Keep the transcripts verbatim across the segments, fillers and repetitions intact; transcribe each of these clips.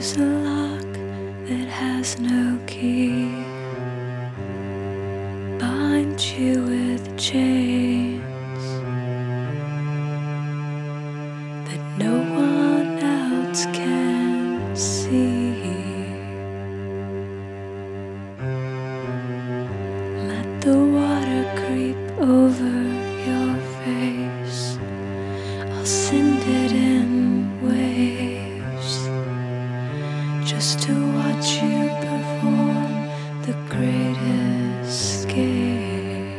There's a lock that has no key, bind you with chains that no one else can see. Let the water creep over your face, I'll send it in waves, just to watch you perform the great escape.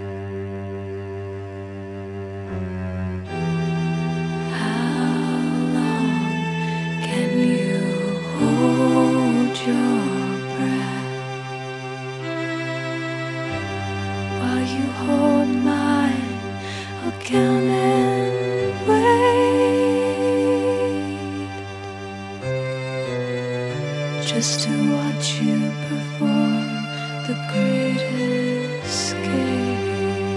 How long can you hold your breath while you hold mine? I'll count and wait, just to watch you perform the great escape.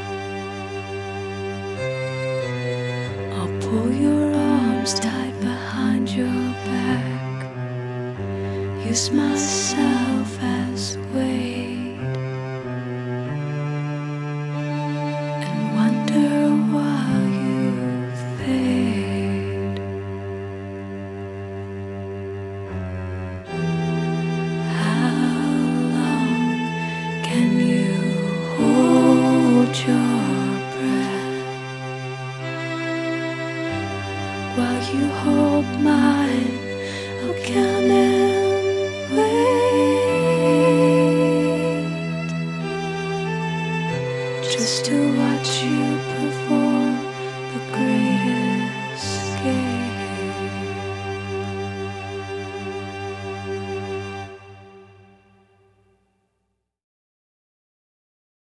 I'll pull your arms tight behind your back, use myself as weight, and wonder while you fade. How long can you hold your breath while you hold mine? I'll count and wait, just to watch you perform